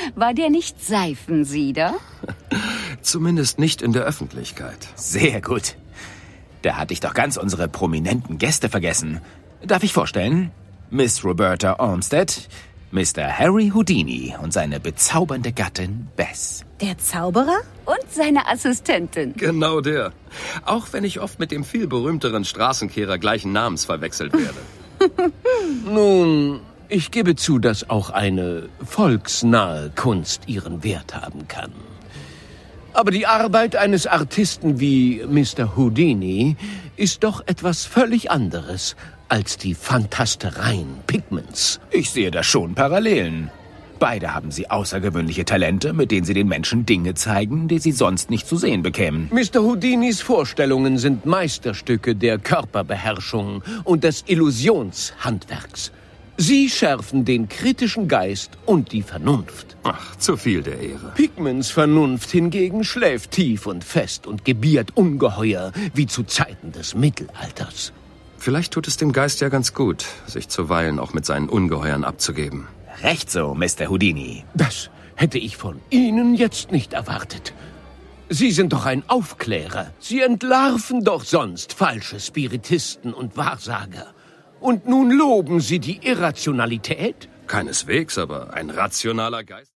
War der nicht Seifensieder? Zumindest nicht in der Öffentlichkeit. Sehr gut. Da hatte ich doch ganz unsere prominenten Gäste vergessen. Darf ich vorstellen? Miss Roberta Olmsted, Mr. Harry Houdini und seine bezaubernde Gattin Bess. Der Zauberer? Und seine Assistentin. Genau der. Auch wenn ich oft mit dem viel berühmteren Straßenkehrer gleichen Namens verwechselt werde. Nun, ich gebe zu, dass auch eine volksnahe Kunst ihren Wert haben kann. Aber die Arbeit eines Artisten wie Mr. Houdini ist doch etwas völlig anderes als die Fantastereien Pigments. Ich sehe da schon Parallelen. Beide haben sie außergewöhnliche Talente, mit denen sie den Menschen Dinge zeigen, die sie sonst nicht zu sehen bekämen. Mr. Houdinis Vorstellungen sind Meisterstücke der Körperbeherrschung und des Illusionshandwerks. Sie schärfen den kritischen Geist und die Vernunft. Ach, zu viel der Ehre. Pigments Vernunft hingegen schläft tief und fest und gebiert ungeheuer wie zu Zeiten des Mittelalters. Vielleicht tut es dem Geist ja ganz gut, sich zuweilen auch mit seinen Ungeheuern abzugeben. Recht so, Mr. Houdini. Das hätte ich von Ihnen jetzt nicht erwartet. Sie sind doch ein Aufklärer. Sie entlarven doch sonst falsche Spiritisten und Wahrsager. Und nun loben Sie die Irrationalität? Keineswegs, aber ein rationaler Geist.